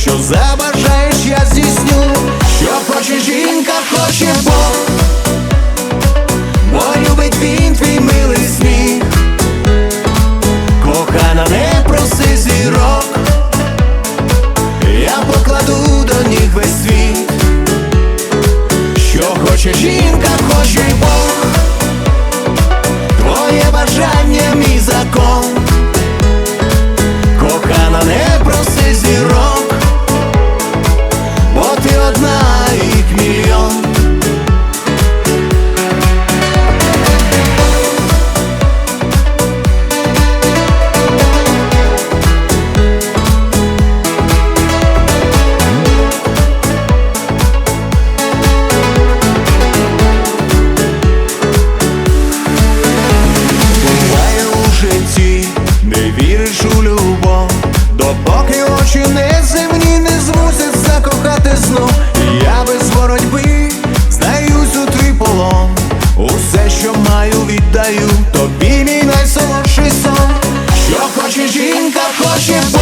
що забажаєш, я здійсню. Що хоче жінка, хоче Бог, бо любить він твій милий сміх. Кохана, не проси зірок, я покладу до ніг весь світ. Що хоче жінка, хоче Бог, твоє бажання мій закон. Кохана, не проси зірок, бо ти одна, їх мільйон. Не віриш у любов, допоки очі неземні не змусять закохати знов. Я без боротьби здаюсь у твій полон. Усе, що маю, віддаю тобі, мій найсолодший сон. Що хоче жінка, хоче